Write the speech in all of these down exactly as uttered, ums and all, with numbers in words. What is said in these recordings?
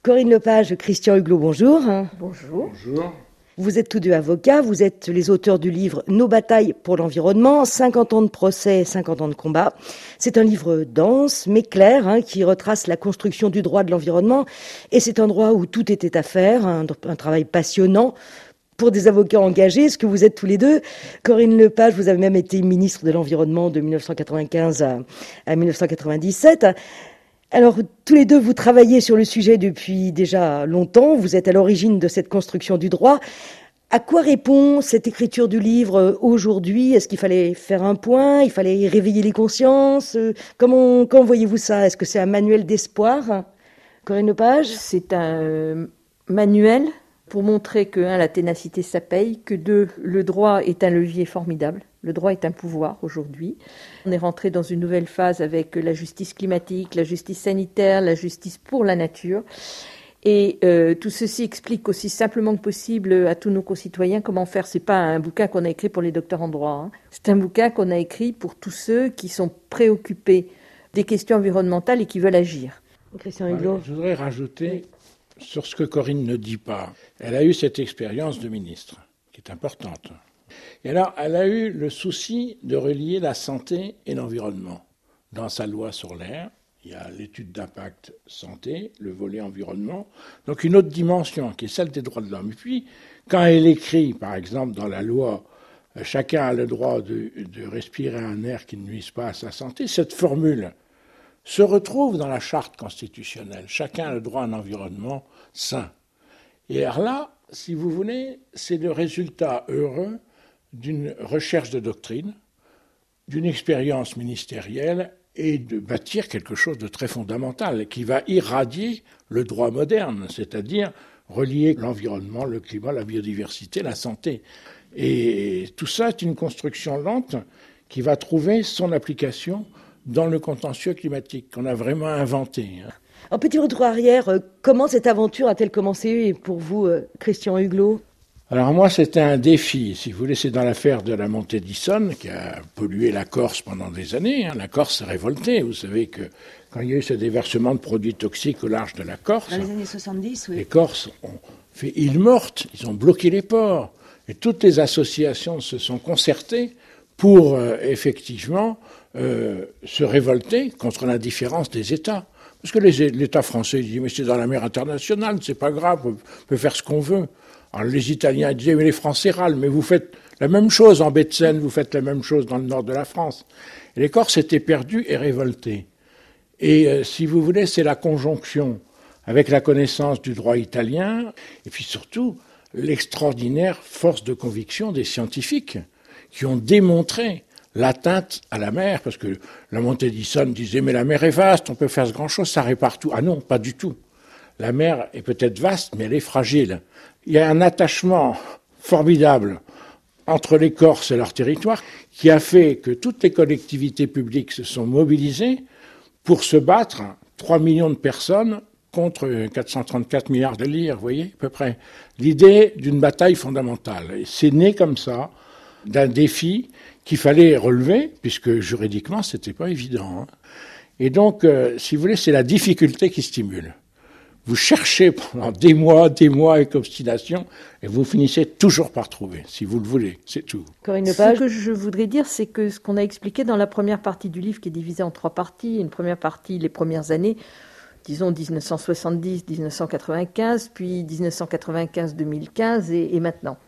Corinne Lepage, Christian Huglot, bonjour. Bonjour. Bonjour. Vous êtes tous deux avocats, vous êtes les auteurs du livre « Nos batailles pour l'environnement, cinquante ans de procès, cinquante ans de combat ». C'est un livre dense, mais clair, hein, qui retrace la construction du droit de l'environnement. Et c'est un droit où tout était à faire, un, un travail passionnant pour des avocats engagés, ce que vous êtes tous les deux. Corinne Lepage, vous avez même été ministre de l'Environnement de dix-neuf cent quatre-vingt-quinze à, à dix-neuf cent quatre-vingt-dix-sept. Alors, tous les deux, vous travaillez sur le sujet depuis déjà longtemps. Vous êtes à l'origine de cette construction du droit. À quoi répond cette écriture du livre aujourd'hui ? Est-ce qu'il fallait faire un point ? Il fallait réveiller les consciences ? Comment, comment voyez-vous ça ? Est-ce que c'est un manuel d'espoir ? Corinne Lepage ? C'est un manuel pour montrer que, un, la ténacité, ça paye, que deux, le droit est un levier formidable. Le droit est un pouvoir aujourd'hui. On est rentré dans une nouvelle phase avec la justice climatique, la justice sanitaire, la justice pour la nature. Et euh, tout ceci explique aussi simplement que possible à tous nos concitoyens comment faire. C'est pas un bouquin qu'on a écrit pour les docteurs en droit. Hein. C'est un bouquin qu'on a écrit pour tous ceux qui sont préoccupés des questions environnementales et qui veulent agir. Christian Huglot. Je voudrais rajouter sur ce que Corinne ne dit pas. Elle a eu cette expérience de ministre, qui est importante. Et alors, elle a eu le souci de relier la santé et l'environnement. Dans sa loi sur l'air, il y a l'étude d'impact santé, le volet environnement, donc une autre dimension qui est celle des droits de l'homme. Et puis, quand elle écrit, par exemple, dans la loi, « Chacun a le droit de, de respirer un air qui ne nuise pas à sa santé », cette formule se retrouve dans la charte constitutionnelle. Chacun a le droit à un environnement sain. Et alors là, si vous voulez, c'est le résultat heureux d'une recherche de doctrine, d'une expérience ministérielle et de bâtir quelque chose de très fondamental qui va irradier le droit moderne, c'est-à-dire relier l'environnement, le climat, la biodiversité, la santé. Et tout ça est une construction lente qui va trouver son application dans le contentieux climatique qu'on a vraiment inventé. Un petit retour arrière, comment cette aventure a-t-elle commencé pour vous, Christian Huglot ? Alors moi, c'était un défi, si vous voulez, c'est dans l'affaire de la montée d'Issonne qui a pollué la Corse pendant des années. La Corse s'est révoltée. Vous savez que quand il y a eu ce déversement de produits toxiques au large de la Corse, dans les années soixante-dix, oui. Les Corses ont fait île morte, ils ont bloqué les ports. Et toutes les associations se sont concertées pour euh, effectivement euh, se révolter contre l'indifférence des États. Parce que les, l'État français dit « mais c'est dans la mer internationale, c'est pas grave, on peut faire ce qu'on veut ». Alors les Italiens disaient, mais les Français râlent, mais vous faites la même chose en baie de Seine, vous faites la même chose dans le nord de la France. Et les Corses étaient perdus et révoltés. Et euh, si vous voulez, c'est la conjonction avec la connaissance du droit italien, et puis surtout l'extraordinaire force de conviction des scientifiques qui ont démontré l'atteinte à la mer, parce que la montée d'Issonne disait, mais la mer est vaste, on peut faire ce grand chose, ça répare tout. Ah non, pas du tout. La mer est peut-être vaste, mais elle est fragile. Il y a un attachement formidable entre les Corses et leur territoire qui a fait que toutes les collectivités publiques se sont mobilisées pour se battre, trois millions de personnes contre quatre cent trente-quatre milliards de lire, vous voyez, à peu près. L'idée d'une bataille fondamentale. Et c'est né comme ça, d'un défi qu'il fallait relever, puisque juridiquement, c'était pas évident. Hein. Et donc, euh, si vous voulez, c'est la difficulté qui stimule. Vous cherchez pendant des mois, des mois avec obstination, et vous finissez toujours par trouver, si vous le voulez, c'est tout. Corinne Lepage. Ce que je voudrais dire, c'est que ce qu'on a expliqué dans la première partie du livre, qui est divisée en trois parties, une première partie, les premières années, disons dix-neuf cent soixante-dix à dix-neuf cent quatre-vingt-quinze, puis dix-neuf cent quatre-vingt-quinze à deux mille quinze et, et maintenant.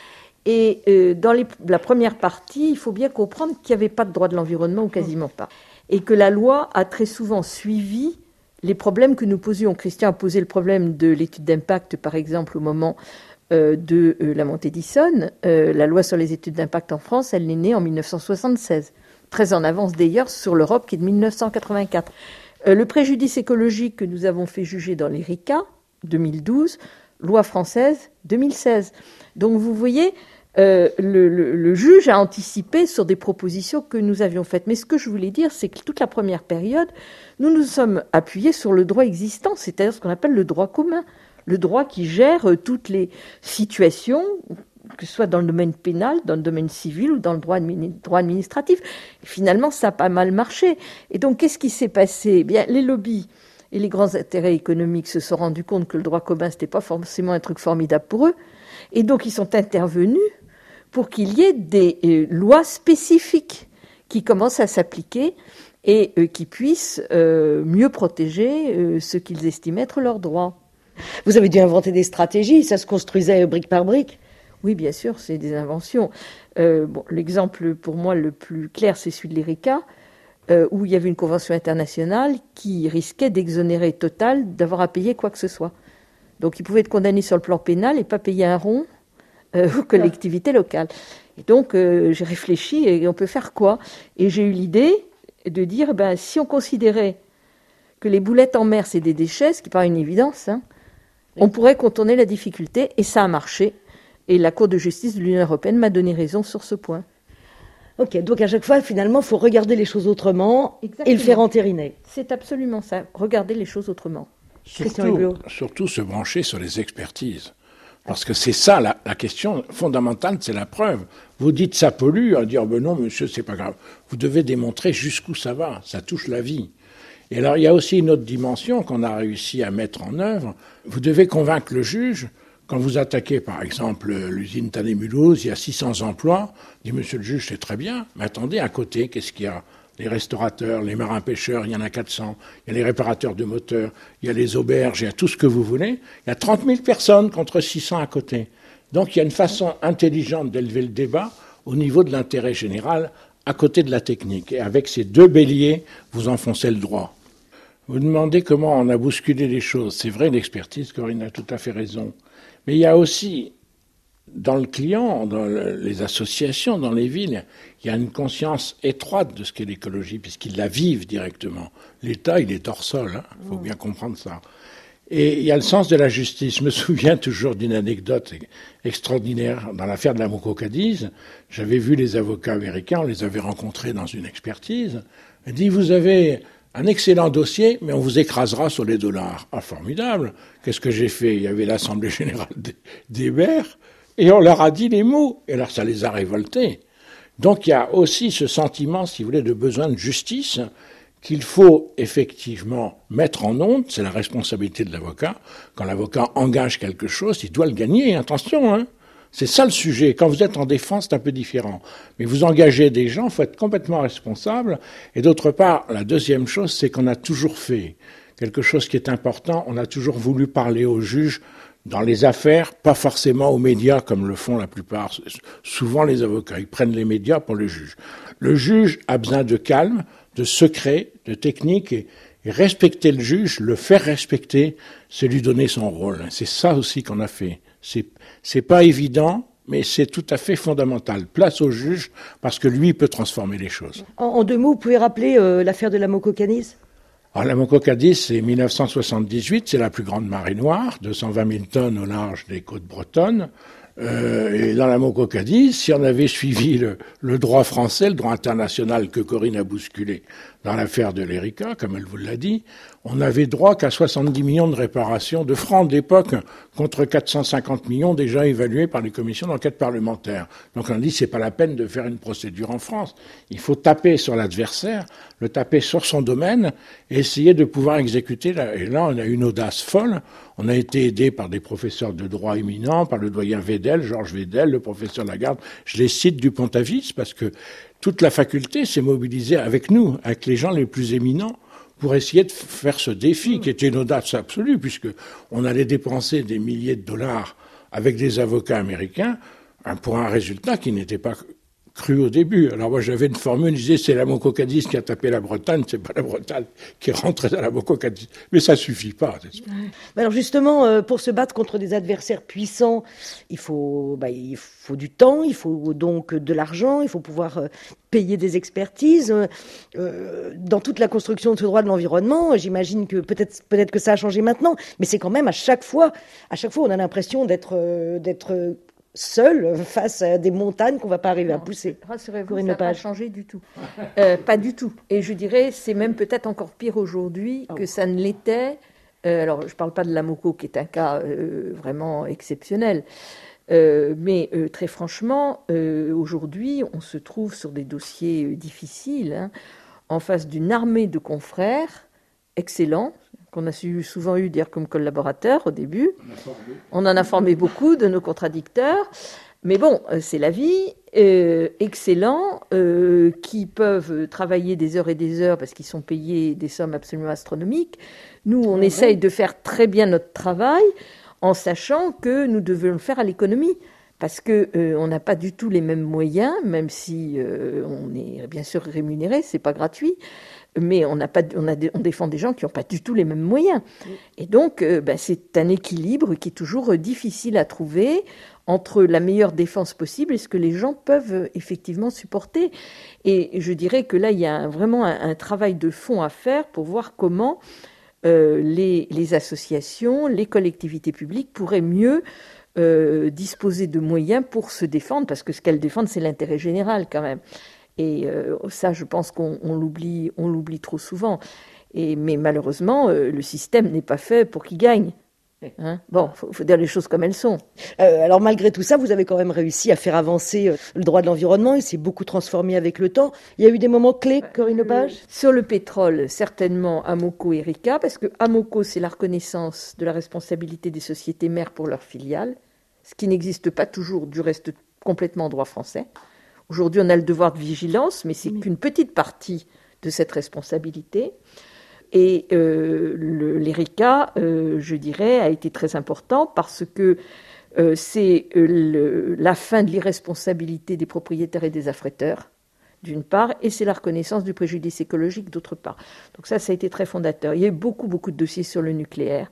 Et euh, dans les, la première partie, il faut bien comprendre qu'il n'y avait pas de droit de l'environnement, ou quasiment pas, et que la loi a très souvent suivi les problèmes que nous posions. Christian a posé le problème de l'étude d'impact, par exemple, au moment euh, de euh, la montée d'Issonne. Euh, la loi sur les études d'impact en France, elle est née en dix-neuf cent soixante-seize, très en avance d'ailleurs sur l'Europe qui est de dix-neuf cent quatre-vingt-quatre. Euh, le préjudice écologique que nous avons fait juger dans l'ERICA, deux mille douze, loi française, deux mille seize. Donc vous voyez, euh, le, le, le juge a anticipé sur des propositions que nous avions faites. Mais ce que je voulais dire, c'est que toute la première période, nous nous sommes appuyés sur le droit existant, c'est-à-dire ce qu'on appelle le droit commun, le droit qui gère toutes les situations, que ce soit dans le domaine pénal, dans le domaine civil ou dans le droit, admini- droit administratif. Et finalement, ça a pas mal marché. Et donc, qu'est-ce qui s'est passé ? Eh bien, les lobbies Et les grands intérêts économiques se sont rendus compte que le droit commun, ce n'était pas forcément un truc formidable pour eux. Et donc, ils sont intervenus pour qu'il y ait des euh, lois spécifiques qui commencent à s'appliquer et euh, qui puissent euh, mieux protéger euh, ce qu'ils estimaient être leurs droits. Vous avez dû inventer des stratégies, ça se construisait brique par brique? Oui, bien sûr, c'est des inventions. Euh, bon, l'exemple pour moi le plus clair, c'est celui de l'Erika, euh, où il y avait une convention internationale qui risquait d'exonérer Total d'avoir à payer quoi que ce soit. Donc il pouvait être condamné sur le plan pénal et pas payer un rond euh, aux collectivités locales. Et donc euh, j'ai réfléchi, et on peut faire quoi? Et j'ai eu l'idée de dire, ben, si on considérait que les boulettes en mer, c'est des déchets, ce qui paraît une évidence, hein, on pourrait contourner la difficulté, et ça a marché. Et la Cour de justice de l'Union européenne m'a donné raison sur ce point. Ok, donc à chaque fois, finalement, il faut regarder les choses autrement. Exactement. Et le faire entériner. C'est absolument ça, regarder les choses autrement. Surtout, surtout se brancher sur les expertises. Parce que c'est ça la, la question fondamentale, c'est la preuve. Vous dites ça pollue, à dire ben non monsieur, c'est pas grave. Vous devez démontrer jusqu'où ça va, ça touche la vie. Et alors il y a aussi une autre dimension qu'on a réussi à mettre en œuvre. Vous devez convaincre le juge. Quand vous attaquez, par exemple, l'usine Talley-Mulhouse, il y a six cents emplois, dit monsieur le juge, c'est très bien, mais attendez, à côté, qu'est-ce qu'il y a? Les restaurateurs, les marins-pêcheurs, il y en a quatre cents, il y a les réparateurs de moteurs, il y a les auberges, il y a tout ce que vous voulez. Il y a trente mille personnes contre six cents à côté. Donc il y a une façon intelligente d'élever le débat au niveau de l'intérêt général, à côté de la technique. Et avec ces deux béliers, vous enfoncez le droit. Vous demandez comment on a bousculé les choses. C'est vrai, l'expertise, Corinne a tout à fait raison. Mais il y a aussi, dans le client, dans le, les associations, dans les villes, il y a une conscience étroite de ce qu'est l'écologie, puisqu'ils la vivent directement. L'État, il est hors sol, hein, faut bien comprendre ça. Et il y a le sens de la justice. Je me souviens toujours d'une anecdote extraordinaire. Dans l'affaire de la Moco-Cadiz, j'avais vu les avocats américains, on les avait rencontrés dans une expertise. Ils dit, vous avez un excellent dossier, mais on vous écrasera sur les dollars. Ah, formidable. Qu'est-ce que j'ai fait? Il y avait l'Assemblée générale des maires, et on leur a dit les mots. Et alors, ça les a révoltés. Donc, il y a aussi ce sentiment, si vous voulez, de besoin de justice qu'il faut effectivement mettre en onde. C'est la responsabilité de l'avocat. Quand l'avocat engage quelque chose, il doit le gagner. Attention, hein. C'est ça le sujet. Quand vous êtes en défense, c'est un peu différent. Mais vous engagez des gens, il faut être complètement responsable. Et d'autre part, la deuxième chose, c'est qu'on a toujours fait quelque chose qui est important. On a toujours voulu parler aux juges dans les affaires, pas forcément aux médias comme le font la plupart. Souvent les avocats, ils prennent les médias pour le juge. Le juge a besoin de calme, de secret, de technique. Et, et respecter le juge, le faire respecter, c'est lui donner son rôle. C'est ça aussi qu'on a fait. C'est, c'est pas évident, mais c'est tout à fait fondamental. Place au juge, parce que lui peut transformer les choses. En, en deux mots, vous pouvez rappeler euh, l'affaire de la Moco-Cadiz? Alors, la Moco-Cadiz, c'est mille neuf cent soixante-dix-huit, c'est la plus grande marée noire, deux cent vingt mille tonnes au large des côtes bretonnes. Euh, et dans la Moco-Cadiz, si on avait suivi le, le droit français, le droit international que Corinne a bousculé dans l'affaire de l'Erika, comme elle vous l'a dit, on n'avait droit qu'à soixante-dix millions de réparations de francs d'époque contre quatre cent cinquante millions déjà évalués par les commissions d'enquête parlementaire. Donc on a dit c'est pas la peine de faire une procédure en France. Il faut taper sur l'adversaire, le taper sur son domaine et essayer de pouvoir exécuter. La... Et là on a une audace folle. On a été aidé par des professeurs de droit éminents, par le doyen Vedel, Georges Vedel, le professeur Lagarde. Je les cite du Pont-Avis parce que toute la faculté s'est mobilisée avec nous, avec les gens les plus éminents, pour essayer de faire ce défi, qui était une audace absolue, puisque on allait dépenser des milliers de dollars avec des avocats américains pour un résultat qui n'était pas cru au début. Alors moi j'avais une formule, je disais c'est la Moco-Cadiz qui a tapé la Bretagne, c'est pas la Bretagne qui est rentrée dans la Moco-Cadiz. Mais ça suffit pas. Alors justement, euh, pour se battre contre des adversaires puissants, il faut, bah, il faut du temps, il faut donc de l'argent, il faut pouvoir euh, payer des expertises. Euh, dans toute la construction de ce droit de l'environnement, j'imagine que peut-être, peut-être que ça a changé maintenant, mais c'est quand même à chaque fois, à chaque fois on a l'impression d'être, euh, d'être seul face à des montagnes qu'on ne va pas arriver non, à pousser. Rassurez-vous, ça n'a pas changé du tout. Euh, pas du tout. Et je dirais, c'est même peut-être encore pire aujourd'hui que ça ne l'était. Euh, alors, je ne parle pas de la Moco, qui est un cas euh, vraiment exceptionnel. Euh, mais euh, très franchement, euh, aujourd'hui, on se trouve sur des dossiers euh, difficiles, hein, en face d'une armée de confrères excellents, qu'on a souvent eu dire comme collaborateurs au début. On en a formé beaucoup de nos contradicteurs. Mais bon, c'est la vie, euh, excellents, euh, qui peuvent travailler des heures et des heures parce qu'ils sont payés des sommes absolument astronomiques. Nous, on mmh. essaye de faire très bien notre travail en sachant que nous devons le faire à l'économie. Parce qu'on euh, n'a pas du tout les mêmes moyens, même si euh, on est bien sûr rémunéré, c'est pas gratuit, mais on, n'a pas, on, a, on défend des gens qui n'ont pas du tout les mêmes moyens. Et donc, euh, ben, c'est un équilibre qui est toujours difficile à trouver entre la meilleure défense possible et ce que les gens peuvent effectivement supporter. Et je dirais que là, il y a un, vraiment un, un travail de fond à faire pour voir comment euh, les, les associations, les collectivités publiques pourraient mieux euh, disposer de moyens pour se défendre, parce que ce qu'elles défendent, c'est l'intérêt général quand même. Et euh, ça, je pense qu'on on l'oublie, on l'oublie trop souvent. Et, mais malheureusement, euh, le système n'est pas fait pour qu'il gagne. Hein, bon, il faut, faut dire les choses comme elles sont. Euh, alors malgré tout ça, vous avez quand même réussi à faire avancer euh, le droit de l'environnement. Il s'est beaucoup transformé avec le temps. Il y a eu des moments clés, Corinne Lepage ? Sur le pétrole, certainement Amoco et Rika, parce que Amoco, c'est la reconnaissance de la responsabilité des sociétés mères pour leurs filiales, ce qui n'existe pas toujours, du reste, complètement en droit français. Aujourd'hui, on a le devoir de vigilance, mais c'est oui. qu'une petite partie de cette responsabilité. Et euh, le, l'ERICA, euh, je dirais, a été très important parce que euh, c'est euh, le, la fin de l'irresponsabilité des propriétaires et des affréteurs, d'une part, et c'est la reconnaissance du préjudice écologique, d'autre part. Donc ça, ça a été très fondateur. Il y a eu beaucoup, beaucoup de dossiers sur le nucléaire.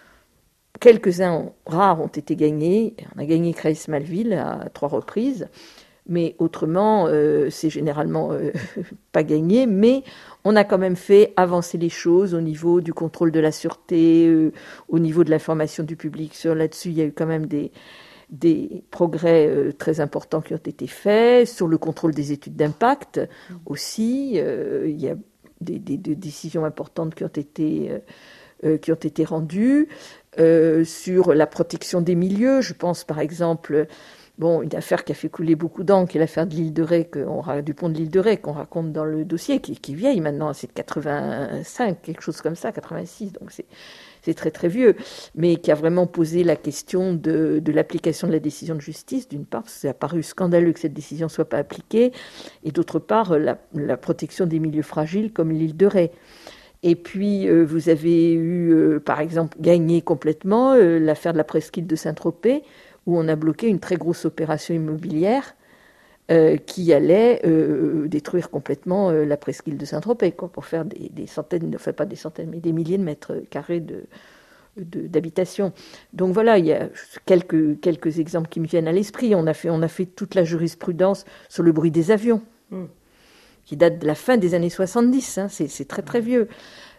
Quelques-uns rares ont été gagnés. On a gagné Creil-Malville à trois reprises. Mais autrement, euh, c'est généralement euh, pas gagné, mais on a quand même fait avancer les choses au niveau du contrôle de la sûreté, euh, au niveau de l'information du public. Sur là-dessus, il y a eu quand même des, des progrès euh, très importants qui ont été faits. Sur le contrôle des études d'impact aussi, euh, il y a des, des, des décisions importantes qui ont été, euh, qui ont été rendues. Euh, sur la protection des milieux, je pense par exemple... Bon, une affaire qui a fait couler beaucoup d'encre, qui est l'affaire de l'île de Ré, du pont de l'île de Ré, qu'on raconte dans le dossier, qui, qui est vieille maintenant, c'est de quatre-vingt-cinq, quelque chose comme ça, quatre-vingt-six, donc c'est, c'est très très vieux, mais qui a vraiment posé la question de, de l'application de la décision de justice, d'une part, parce que c'est apparu scandaleux que cette décision ne soit pas appliquée, et d'autre part, la, la protection des milieux fragiles comme l'île de Ré. Et puis, euh, vous avez eu, euh, par exemple, gagné complètement euh, l'affaire de la presqu'île de Saint-Tropez, où on a bloqué une très grosse opération immobilière euh, qui allait euh, détruire complètement euh, la presqu'île de Saint-Tropez, quoi, pour faire des, des centaines, enfin pas des centaines, mais des milliers de mètres carrés de, de, d'habitation. Donc voilà, il y a quelques, quelques exemples qui me viennent à l'esprit. On a fait, on a fait toute la jurisprudence sur le bruit des avions, mmh. qui date de la fin des années soixante-dix, hein, c'est, c'est très très vieux,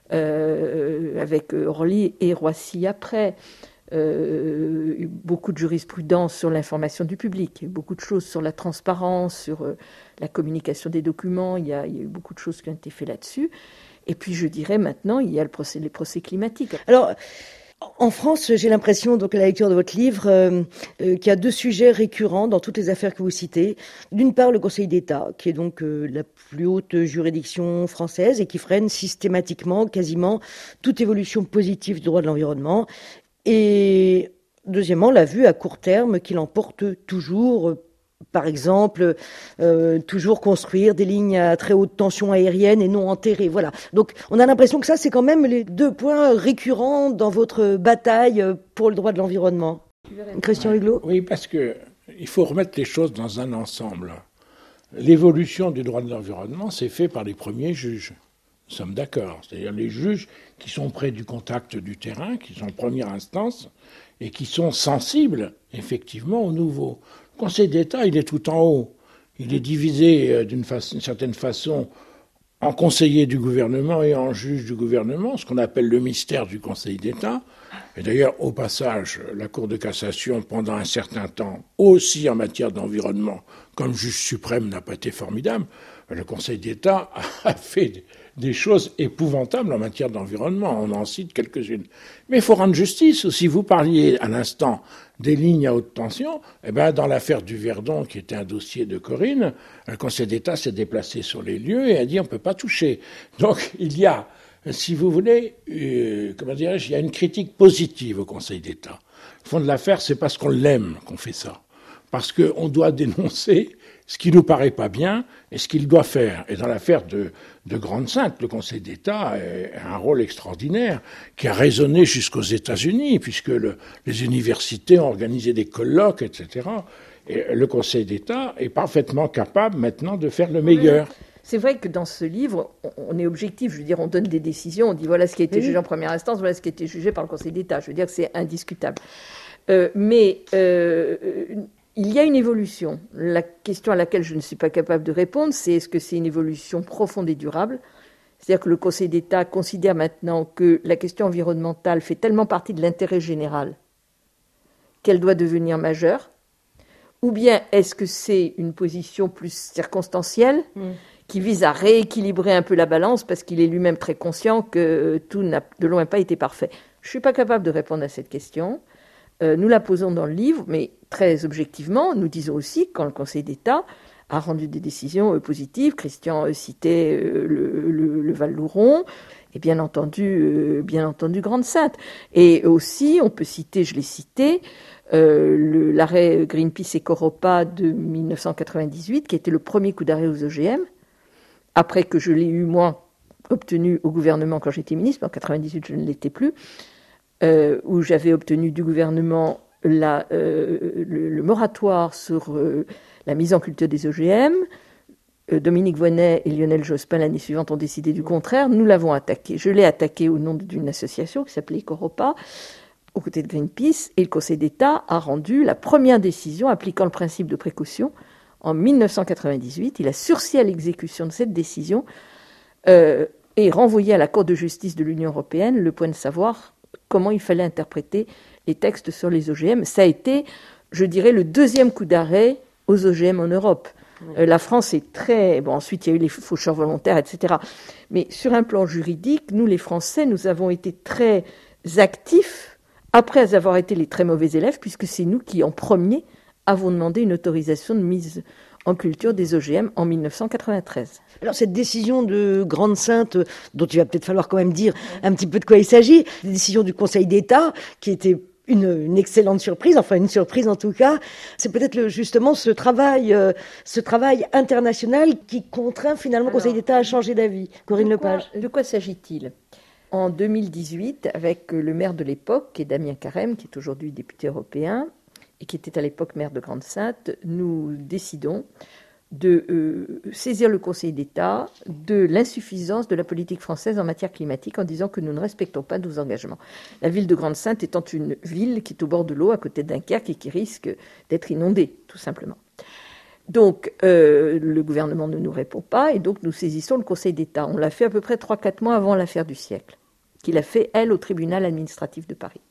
euh, avec Orly et Roissy après. Euh, beaucoup de jurisprudence sur l'information du public, beaucoup de choses sur la transparence, sur euh, la communication des documents, il y, a, il y a eu beaucoup de choses qui ont été faites là-dessus. Et puis je dirais maintenant, il y a le procès, les procès climatiques. Alors, en France, j'ai l'impression, donc à la lecture de votre livre, euh, euh, qu'il y a deux sujets récurrents dans toutes les affaires que vous citez. D'une part, le Conseil d'État, qui est donc euh, la plus haute juridiction française et qui freine systématiquement, quasiment, toute évolution positive du droit de l'environnement. Et deuxièmement, la vue à court terme qui l'emporte toujours, par exemple, euh, toujours construire des lignes à très haute tension aérienne et non enterrées. Voilà. Donc, on a l'impression que ça, c'est quand même les deux points récurrents dans votre bataille pour le droit de l'environnement. Christian Huguelot ? Oui, parce que il faut remettre les choses dans un ensemble. L'évolution du droit de l'environnement, c'est fait par les premiers juges. Nous sommes d'accord. C'est-à-dire les juges qui sont près du contact du terrain, qui sont en première instance, et qui sont sensibles, effectivement, au nouveau. Le Conseil d'État, il est tout en haut. Il est divisé d'une, façon, d'une certaine façon en conseiller du gouvernement et en juge du gouvernement, ce qu'on appelle le mystère du Conseil d'État. Et d'ailleurs, au passage, la Cour de cassation, pendant un certain temps, aussi en matière d'environnement, comme juge suprême n'a pas été formidable, le Conseil d'État a fait des choses épouvantables en matière d'environnement. On en cite quelques-unes. Mais il faut rendre justice. Si vous parliez à l'instant des lignes à haute tension, eh ben, dans l'affaire du Verdon, qui était un dossier de Corinne, le Conseil d'État s'est déplacé sur les lieux et a dit on ne peut pas toucher. Donc il y a si vous voulez, euh, comment dirais-je, il y a une critique positive au Conseil d'État. Le fond de l'affaire, c'est parce qu'on l'aime qu'on fait ça. Parce qu'on doit dénoncer ce qui nous paraît pas bien et ce qu'il doit faire. Et dans l'affaire de, de Grande-Synthe, le Conseil d'État a un rôle extraordinaire qui a résonné jusqu'aux États-Unis, puisque le, les universités ont organisé des colloques, et cetera. Et le Conseil d'État est parfaitement capable maintenant de faire le meilleur. C'est vrai que dans ce livre, on est objectif. Je veux dire, on donne des décisions, on dit voilà ce qui a été oui. jugé en première instance, voilà ce qui a été jugé par le Conseil d'État. Je veux dire que c'est indiscutable. Euh, mais euh, il y a une évolution. La question à laquelle je ne suis pas capable de répondre, c'est est-ce que c'est une évolution profonde et durable ? C'est-à-dire que le Conseil d'État considère maintenant que la question environnementale fait tellement partie de l'intérêt général qu'elle doit devenir majeure. Ou bien est-ce que c'est une position plus circonstancielle mmh. qui vise à rééquilibrer un peu la balance parce qu'il est lui-même très conscient que tout n'a de loin pas été parfait. Je ne suis pas capable de répondre à cette question. Euh, nous la posons dans le livre, mais très objectivement, nous disons aussi quand le Conseil d'État a rendu des décisions euh, positives. Christian euh, citait euh, le, le, le Val-Louron et bien entendu, euh, bien entendu Grande-Synthe. Et aussi, on peut citer, je l'ai cité, Euh, le, l'arrêt Greenpeace et Coropa de dix-neuf cent quatre-vingt-dix-huit, qui était le premier coup d'arrêt aux O G M, après que je l'ai eu, moi, obtenu au gouvernement quand j'étais ministre, mais en quatre-vingt-dix-huit, je ne l'étais plus, euh, où j'avais obtenu du gouvernement la, euh, le, le moratoire sur euh, la mise en culture des O G M. Euh, Dominique Voynet et Lionel Jospin, l'année suivante, ont décidé du contraire. Nous l'avons attaqué. Je l'ai attaqué au nom d'une association qui s'appelait Coropa, aux côtés de Greenpeace, et le Conseil d'État a rendu la première décision appliquant le principe de précaution en dix-neuf cent quatre-vingt-dix-huit. Il a sursis à l'exécution de cette décision euh, et renvoyé à la Cour de justice de l'Union européenne le point de savoir comment il fallait interpréter les textes sur les O G M. Ça a été, je dirais, le deuxième coup d'arrêt aux O G M en Europe. Euh, la France est très... Bon, ensuite, il y a eu les faucheurs volontaires, et cetera. Mais sur un plan juridique, nous, les Français, nous avons été très actifs après avoir été les très mauvais élèves, puisque c'est nous qui, en premier, avons demandé une autorisation de mise en culture des O G M en dix-neuf cent quatre-vingt-treize. Alors cette décision de Grande-Synthe, dont il va peut-être falloir quand même dire un petit peu de quoi il s'agit, la décision du Conseil d'État, qui était une, une excellente surprise, enfin une surprise en tout cas, c'est peut-être le, justement ce travail, euh, ce travail international qui contraint finalement le Conseil d'État à changer d'avis. Corinne de quoi, Lepage. De quoi s'agit-il ? En deux mille dix-huit, avec le maire de l'époque, qui est Damien Carême, qui est aujourd'hui député européen, et qui était à l'époque maire de Grande-Synthe, nous décidons de euh, saisir le Conseil d'État de l'insuffisance de la politique française en matière climatique en disant que nous ne respectons pas nos engagements. La ville de Grande-Synthe étant une ville qui est au bord de l'eau, à côté de Dunkerque, et qui risque d'être inondée, tout simplement. Donc, euh, le gouvernement ne nous répond pas, et donc nous saisissons le Conseil d'État. On l'a fait à peu près trois quatre mois avant l'affaire du siècle, qu'il a fait, elle, au tribunal administratif de Paris.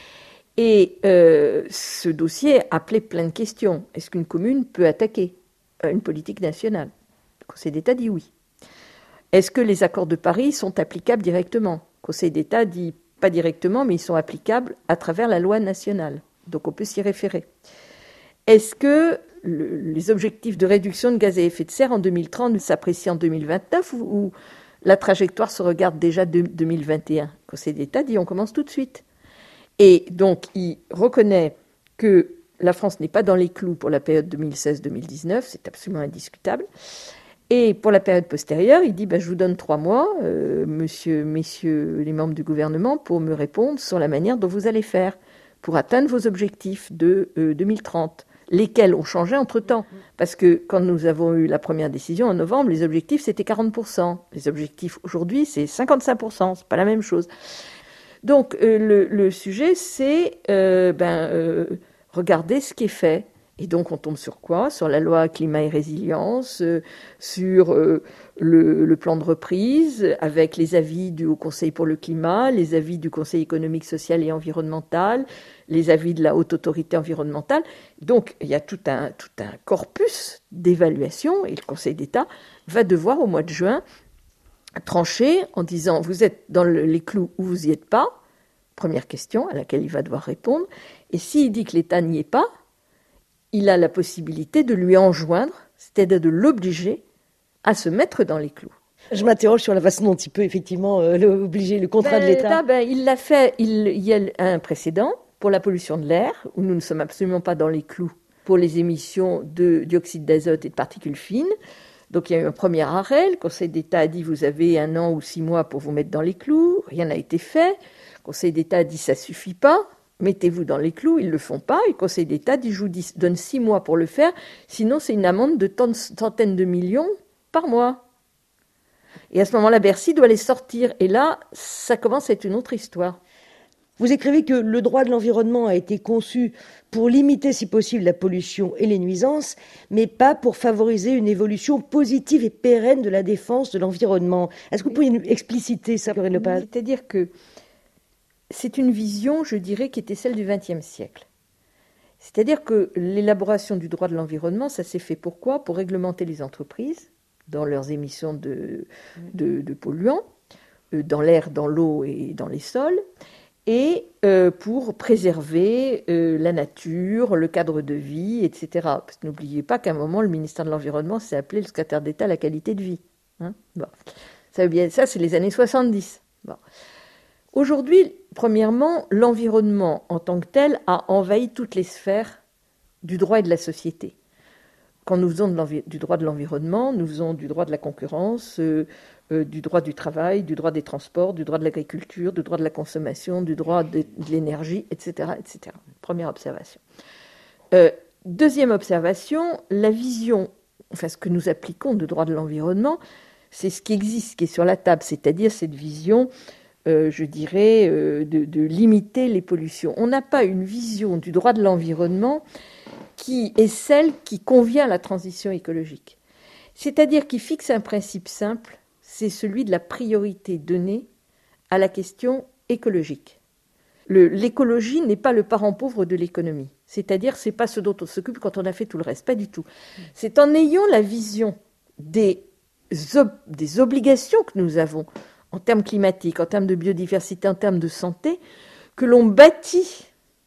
Et euh, ce dossier appelait plein de questions. Est-ce qu'une commune peut attaquer une politique nationale ? Le Conseil d'État dit oui. Est-ce que les accords de Paris sont applicables directement ? Le Conseil d'État dit pas directement, mais ils sont applicables à travers la loi nationale. Donc on peut s'y référer. Est-ce que le, les objectifs de réduction de gaz à effet de serre en deux mille trente s'apprécient en deux mille vingt-neuf ou, ou la trajectoire se regarde déjà de deux mille vingt et un ? Le Conseil d'État dit on commence tout de suite. Et donc, il reconnaît que la France n'est pas dans les clous pour la période deux mille seize deux mille dix-neuf, c'est absolument indiscutable. Et pour la période postérieure, il dit ben, « je vous donne trois mois, euh, monsieur, messieurs les membres du gouvernement, pour me répondre sur la manière dont vous allez faire pour atteindre vos objectifs de euh, deux mille trente, lesquels ont changé entre-temps. Parce que quand nous avons eu la première décision en novembre, les objectifs, c'était quarante pour cent. Les objectifs aujourd'hui, c'est cinquante-cinq pour cent, c'est pas la même chose. Donc, euh, le, le sujet, c'est euh, ben, euh, regarder ce qui est fait. Et donc, on tombe sur quoi ? Sur la loi climat et résilience, euh, sur euh, le, le plan de reprise, avec les avis du Haut Conseil pour le climat, les avis du Conseil économique, social et environnemental, les avis de la Haute Autorité environnementale. Donc, il y a tout un, tout un corpus d'évaluation, et le Conseil d'État va devoir, au mois de juin, trancher en disant « vous êtes dans le, les clous ou vous n'y êtes pas ?» Première question à laquelle il va devoir répondre. Et s'il dit que l'État n'y est pas, il a la possibilité de lui enjoindre, c'est-à-dire de l'obliger à se mettre dans les clous. Je m'interroge sur la façon dont il peut effectivement euh, le, obliger le contrat ben, de l'État. Ben, il l'a fait, il, il y a un précédent pour la pollution de l'air, où nous ne sommes absolument pas dans les clous pour les émissions de dioxyde d'azote et de particules fines. Donc il y a eu un premier arrêt, le Conseil d'État a dit vous avez un an ou six mois pour vous mettre dans les clous, rien n'a été fait. Le Conseil d'État a dit ça suffit pas, mettez-vous dans les clous, ils ne le font pas. Et le Conseil d'État dit je vous donne six mois pour le faire, sinon c'est une amende de centaines de millions par mois. Et à ce moment-là, Bercy doit les sortir. Et là, ça commence à être une autre histoire. Vous écrivez que le droit de l'environnement a été conçu pour limiter, si possible, la pollution et les nuisances, mais pas pour favoriser une évolution positive et pérenne de la défense de l'environnement. Est-ce que vous pourriez nous expliciter ça, Corinne Lepage ? C'est-à-dire que c'est une vision, je dirais, qui était celle du vingtième siècle. C'est-à-dire que l'élaboration du droit de l'environnement, ça s'est fait pourquoi ? Pour réglementer les entreprises dans leurs émissions de, de, de polluants, dans l'air, dans l'eau et dans les sols, et euh, pour préserver euh, la nature, le cadre de vie, et cetera. Parce que n'oubliez pas qu'à un moment, le ministère de l'Environnement s'est appelé le secrétaire d'État à la qualité de vie. Hein, bon. Ça, bien, ça, c'est les années soixante-dix. Bon. Aujourd'hui, premièrement, l'environnement en tant que tel a envahi toutes les sphères du droit et de la société. Quand nous faisons de du droit de l'environnement, nous faisons du droit de la concurrence, euh, euh, du droit du travail, du droit des transports, du droit de l'agriculture, du droit de la consommation, du droit de, de l'énergie, et cetera, et cetera. Première observation. Euh, deuxième observation, la vision, enfin ce que nous appliquons de droit de l'environnement, c'est ce qui existe, ce qui est sur la table, c'est-à-dire cette vision, euh, je dirais, euh, de, de limiter les pollutions. On n'a pas une vision du droit de l'environnement qui est celle qui convient à la transition écologique. C'est-à-dire qui fixe un principe simple, c'est celui de la priorité donnée à la question écologique. Le, l'écologie n'est pas le parent pauvre de l'économie. C'est-à-dire, c'est pas ce dont on s'occupe quand on a fait tout le reste, pas du tout. C'est en ayant la vision des, ob- des obligations que nous avons en termes climatiques, en termes de biodiversité, en termes de santé, que l'on bâtit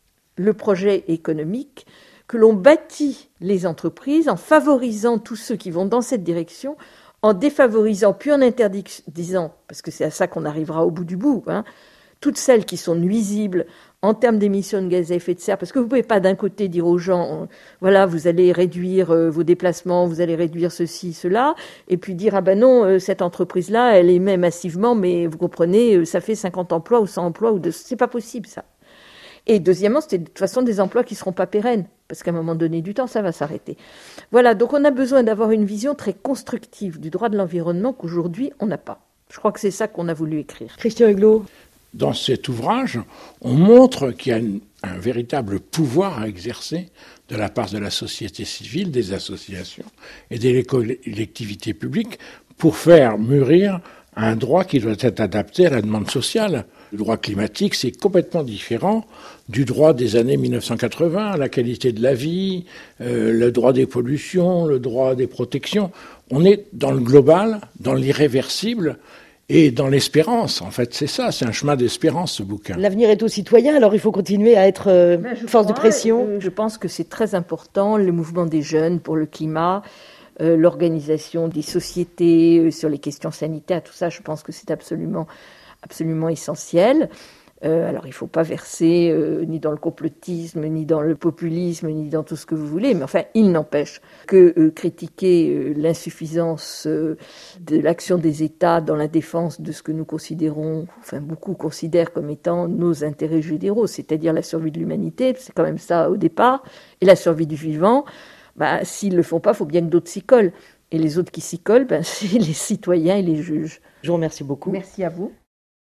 le projet économique, que l'on bâtit les entreprises en favorisant tous ceux qui vont dans cette direction, en défavorisant, puis en interdisant, parce que c'est à ça qu'on arrivera au bout du bout, hein, toutes celles qui sont nuisibles en termes d'émissions de gaz à effet de serre, parce que vous ne pouvez pas d'un côté dire aux gens, euh, voilà, vous allez réduire euh, vos déplacements, vous allez réduire ceci, cela, et puis dire, ah ben non, euh, cette entreprise-là, elle émet massivement, mais vous comprenez, euh, ça fait cinquante emplois ou cent emplois, ou de... c'est pas possible ça. Et deuxièmement, c'est de toute façon des emplois qui ne seront pas pérennes, parce qu'à un moment donné du temps, ça va s'arrêter. Voilà, donc on a besoin d'avoir une vision très constructive du droit de l'environnement qu'aujourd'hui, on n'a pas. Je crois que c'est ça qu'on a voulu écrire. Christian Huguelot. Dans cet ouvrage, on montre qu'il y a une, un véritable pouvoir à exercer de la part de la société civile, des associations et des collectivités publiques pour faire mûrir un droit qui doit être adapté à la demande sociale. Le droit climatique, c'est complètement différent du droit des années mille neuf cent quatre-vingts, la qualité de la vie, euh, le droit des pollutions, le droit des protections. On est dans le global, dans l'irréversible et dans l'espérance. En fait, c'est ça, c'est un chemin d'espérance, ce bouquin. L'avenir est aux citoyens, alors il faut continuer à être euh, force crois, de pression. Euh, je pense que c'est très important, le mouvement des jeunes pour le climat, euh, l'organisation des sociétés euh, sur les questions sanitaires, tout ça, je pense que c'est absolument... absolument essentiel. Euh, alors, il ne faut pas verser euh, ni dans le complotisme, ni dans le populisme, ni dans tout ce que vous voulez, mais enfin, il n'empêche que euh, critiquer euh, l'insuffisance euh, de l'action des États dans la défense de ce que nous considérons, enfin, beaucoup considèrent comme étant nos intérêts généraux, c'est-à-dire la survie de l'humanité, c'est quand même ça au départ, et la survie du vivant, bah, s'ils ne le font pas, il faut bien que d'autres s'y collent. Et les autres qui s'y collent, ben, c'est les citoyens et les juges. Je vous remercie beaucoup. Merci à vous.